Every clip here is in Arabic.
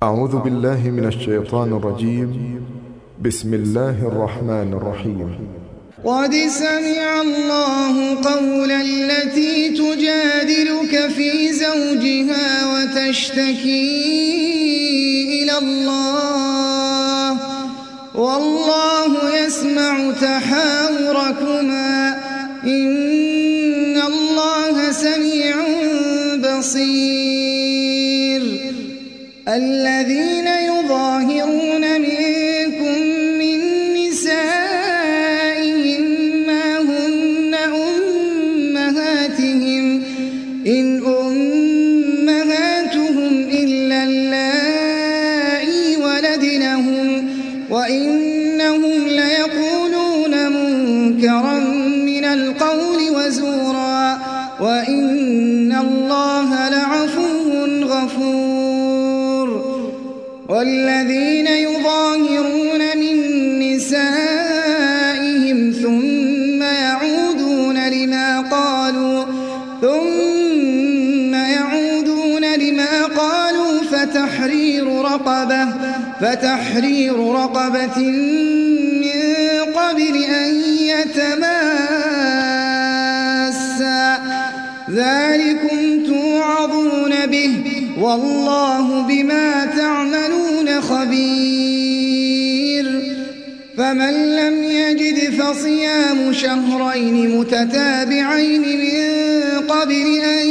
أعوذ بالله من الشيطان الرجيم. بسم الله الرحمن الرحيم. قد سمع الله قول التي تجادلك في زوجها وتشتكي إلى الله والله يسمع تحاوركما إن الله سميع بصير. الذين يظاهرون منكم من نسائهم ما هن أمهاتهم إن أمهاتهم إلا اللائي ولدنهم وإنهم ليقولون منكرا من القول وزورا وإن الله لعفو غفور. والذين يظاهرون من نسائهم ثم يعودون لما قالوا فتحرير رقبة من قبل أن يتماسا ذلكم توعظون به والله بما تعملون خبير. فمن لم يجد فصيام شهرين متتابعين من قبل أن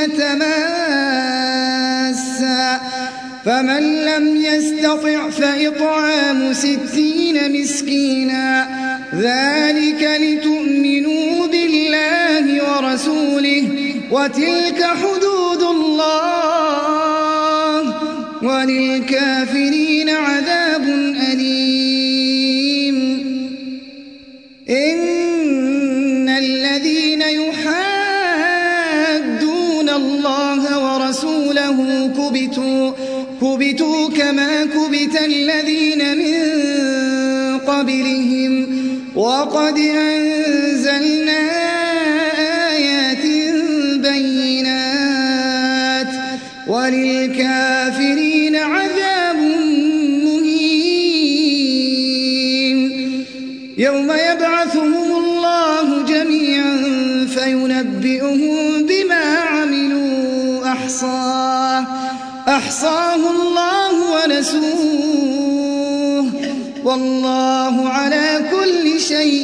يتماسا فمن لم يستطع فإطعام 60 مسكينا ذلك لتؤمنوا بالله ورسوله وتلك حدود الله وللكافرين عذاب أليم. إن الذين يحادون الله ورسوله كبتوا كما كبت الذين من قبلهم وقد أنزلنا آيات بينات وللكافرين عذاب مهين. يوم يبعثهم الله جميعا فينبئهم بما عملوا أحصاه الله ونسوه والله على كل شيء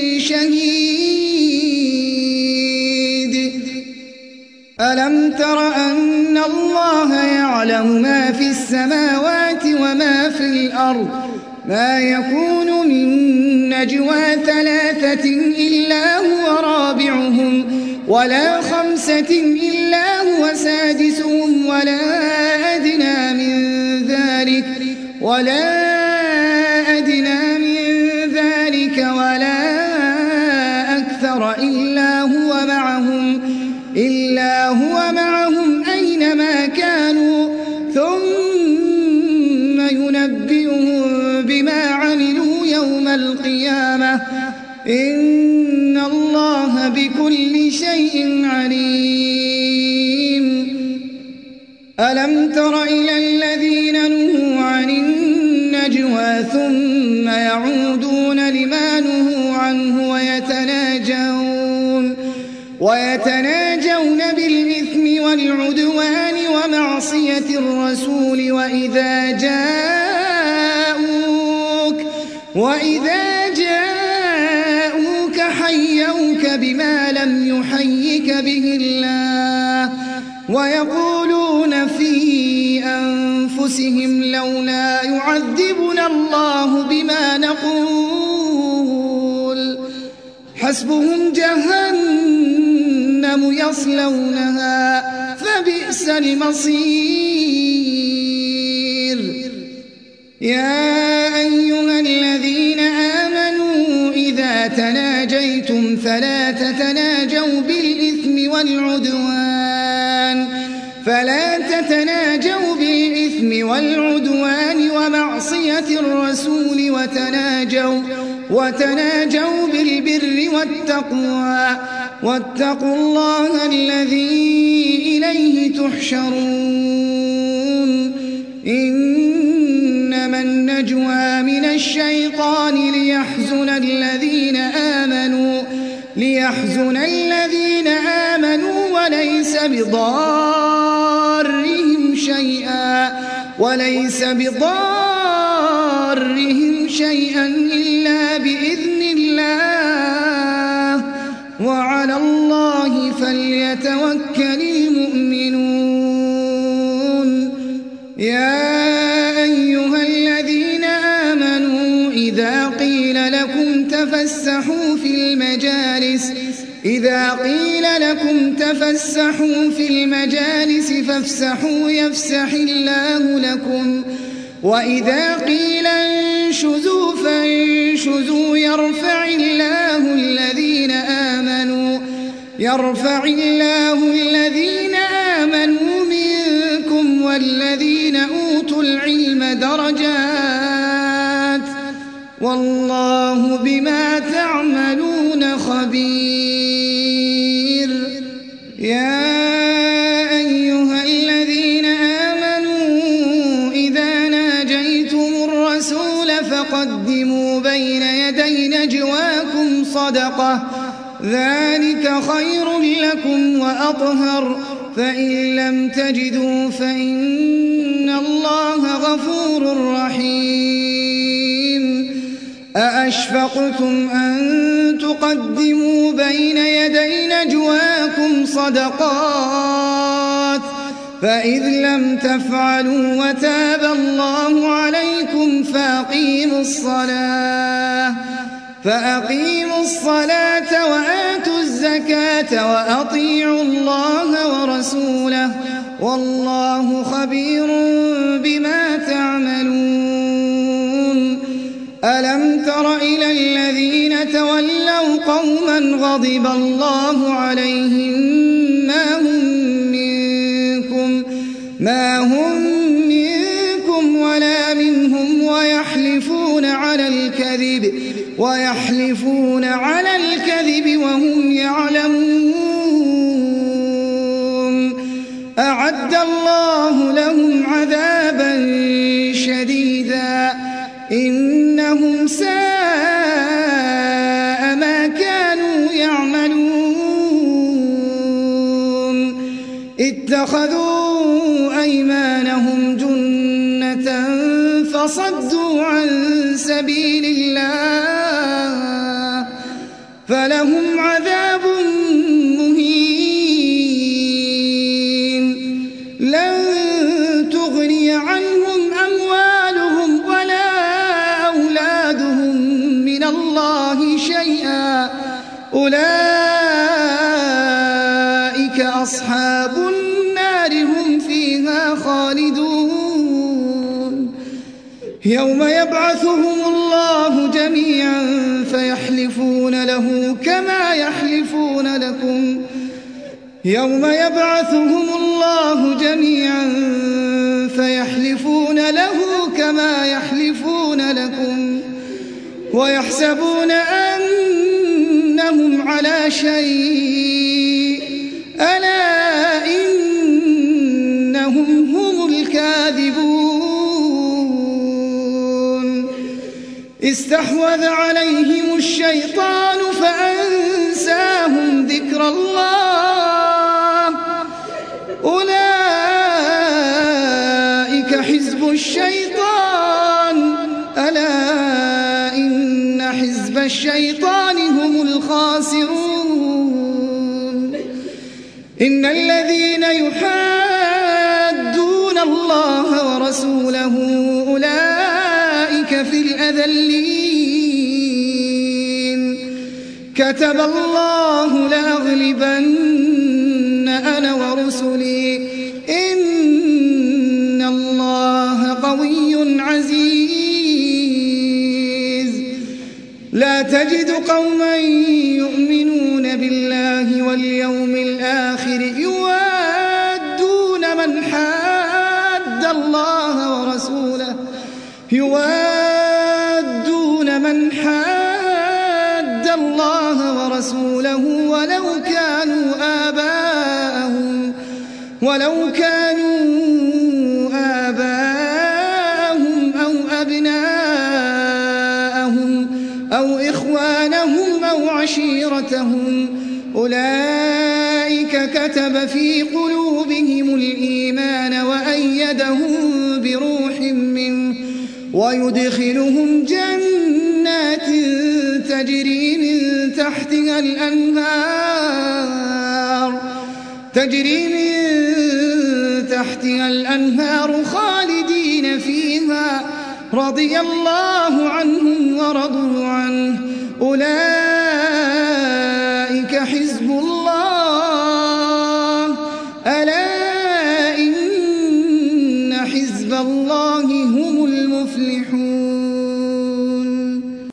شهيد. ألم تر أن الله يعلم ما في السماوات وما في الأرض ما يكون من نجوى 3 إلا هو رابعهم ولا 5 إلا هو سادسهم ولا أدنى من ذلك ولا أكثر إلا هو معهم أينما كانوا ثم ينبئهم بما عملوا يوم القيامة إن الله بكل شيء عليم. ألم تر إلى الذين نهوا عن النجوى ثم يعودون لما نهوا عنه ويتناجون بالإثم والعدوان ومعصية الرسول وإذا جاءوك حيوك بما لم يحيك به الله ويقولون في أنفسهم لولا يعذبنا الله بما نقول حسبهم جهنم يصلونها فبئس المصير. يا أيها الذين آمنوا إذا تناجيتم فلا تتناجوا بالإثم والعدوان ومعصية الرسول وتناجوا بالبر والتقوى واتقوا الله الذي إليه تحشرون. إنما النجوى من الشيطان ليحزن الذين آمنوا وليس بضارهم شيئا إلا بإذن الله وعلى الله فليتوكل المؤمنون. يا أيها الذين آمنوا إذا قيل لكم تفسحوا في المجالس فافسحوا يفسح الله لكم، وإذا قيل انشزوا فانشزوا يرفع الله الذين آمنوا منكم والذين أوتوا العلم درجات والله بما تعملون خبير. يا أيها الذين آمنوا إذا ناجيتم الرسول فقدموا بين يدي نجواكم صدقة ذلك خير لكم وأطهر، فإن لم تجدوا فإن الله غفور رحيم. أأشفقتم أن تقدموا بين يدي نجواكم صدقات فإذ لم تفعلوا وتاب الله عليكم فأقيموا الصلاة وآتوا الزكاة وأطيعوا الله ورسوله والله خبير بما تعملون. ألم تر إلى الذين تولوا قوما غضب الله عليهم ما هم منكم ولا منهم ويحلفون على الكذب وهم يعلمون. أعد الله لهم عذابا شديدا إنهم ساء ما كانوا يعملون. اتخذوا أيمانهم جنة فصدوا عن سبيل الله فلهم عذاب مهين. لن تغني عنهم أموالهم ولا أولادهم من الله شيئا أولئك أصحاب النار هم فيها خالدون. يوم يبعثهم الله جميعا فيحلفون له كما يحلفون لكم ويحسبون أنهم على شيء ألا إنهم هم الكاذبون. استحوذ عليهم الشيطان فأنساهم ذكر الله أولئك حزب الشيطان ألا إن حزب الشيطان هم الخاسرون. إن الذين يحادون الله ورسوله أولئك في الأذلين. كتب الله لأغلبن أنا ورسلي إن الله قوي عزيز. لا تجد قوما يؤمنون بالله واليوم الآخر يوادون من حاد الله ورسوله ولو كانوا آباءهم إخوانهم أو عشيرتهم أولئك كتب في قلوبهم الإيمان وأيدهم بروح منه ويدخلهم جنات تجري من تحتها الأنهار خالدين فيها رضي الله عنهم ورضوا عنه أولئك حزب الله